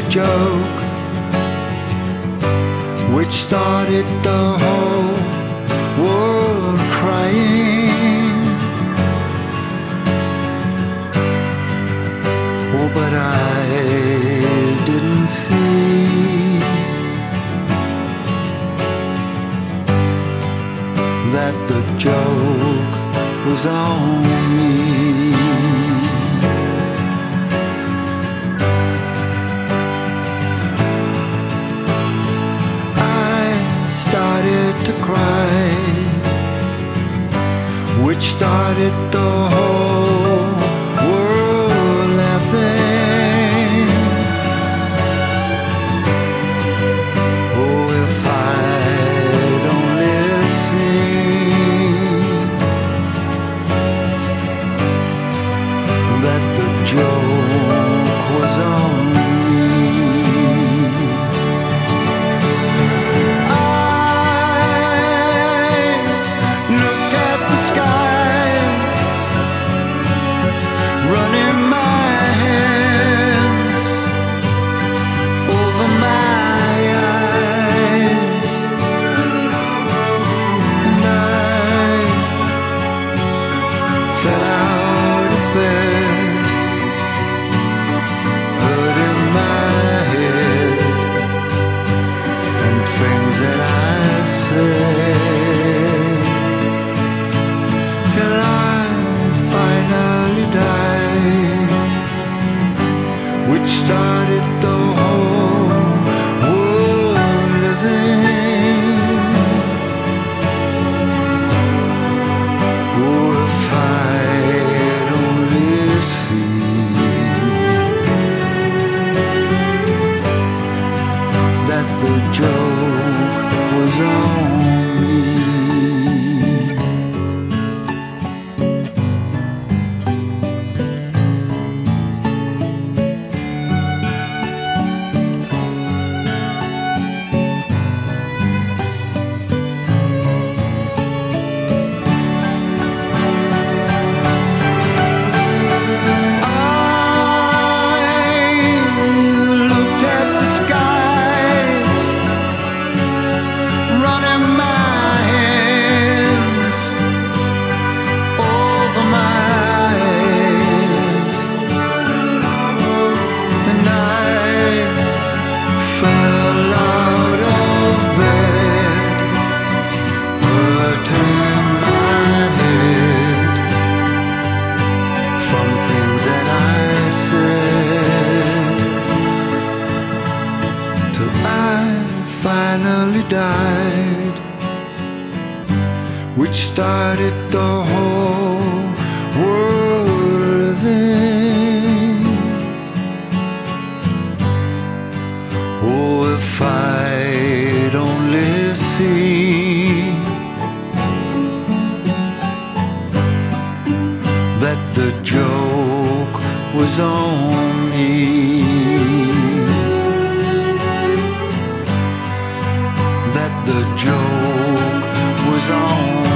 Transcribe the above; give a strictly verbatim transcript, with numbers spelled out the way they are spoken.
joke which started the whole world crying. Oh, but I didn't see that the joke was on me. To cry, which started the whole world laughing. Oh, if I'd only seen that the joke was on me. Till I finally died, which started the whole world living. Oh, if I'd only seen that the joke was on me. Finally died, which started the whole world living. Oh, if I'd only seen that the joke was on me. The joke was on